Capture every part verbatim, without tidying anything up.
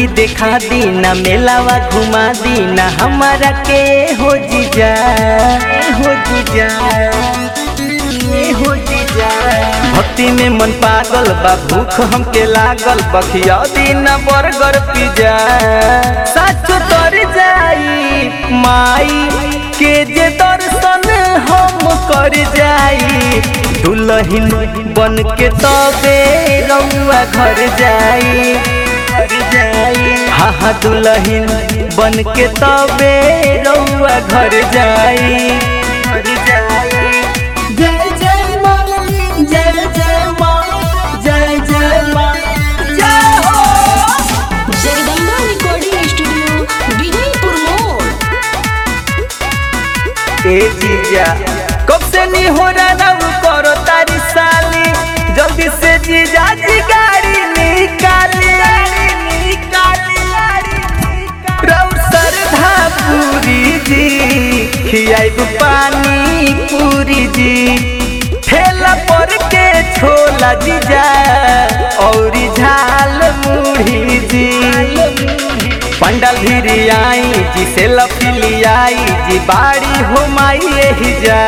देखा दीना, मेलावा घुमा दीना हमारा के हो जीजा, हो जीजा, हो जीजा। भक्ति में मन पागल बा, भूख हमके लागल, बखिया दीना बर्गर पिज्जा। साचो तर जाई माई के जे दर्शन हम कर जाई, दुल्हन बन के तबे रउआ घर जाई, घर जाई। हाँ हाँ दुल्हन बन के तबे रउआ घर जाई, घर जाई। जय जय माँ, जय जय माँ, जय जय माँ, जय हो। जगदम्बा रिकॉर्डिंग स्टूडियो, विजयपुर मोड़। ए जीजा कब से नहीं हो रहा करो तारी साली, जल्दी से जीजा जी गाड़ी निकाली, निकाली। रउर श्रद्धा पूरी जी, खियाइब पानी पूरी जी, ठेला पर के छोला जीजा और झाल मुढ़ी जी। पंडाल भिरी आई जी से लफिली आई जी, बाड़ी हो माई ही जा,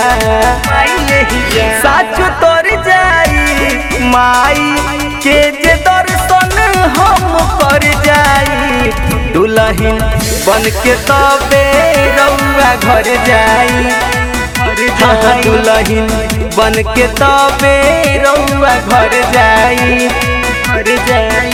साचो तोर जाई माई के जे दर्शन हम कर जाई, दुल्हन बन के तबे रउआ घर जाई। हाँ दुल्हन बन के तबे रउआ घर जाई, घर जाई।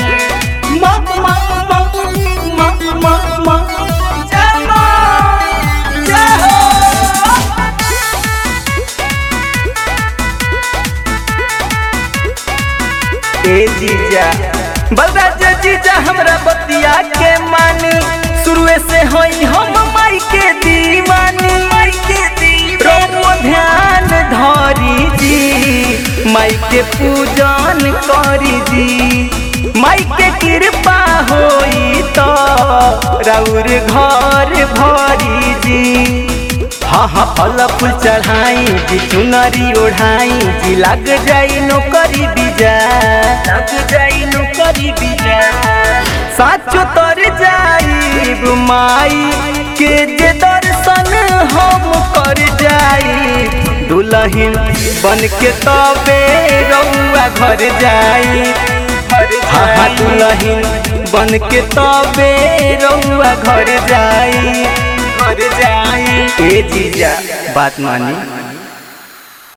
ए जीजा बलराज जीजा हमरा बतिया के मानी, शुरुए से होई हम माई के दीवानी, माई के दीवानी। ध्यान धरी जी, माई के पूजन करी जी, माई के कृपा होई तो रउर घर भरी जी। हाँ हाँ फल फूल चढ़ाई जी, चुनरी ओढ़ाई जी, लग जाई नौकरी बीजा, लग जाई नौकरी बीजा। साचो तर जाई माई के जे दर्शन हम कर जाई, दुल्हन बन के तबे रउआ घर जाई। हाँ हाँ दुल्हन बन के तबे रउआ घर जाई, घर जाई। ए जीजा बात मानी।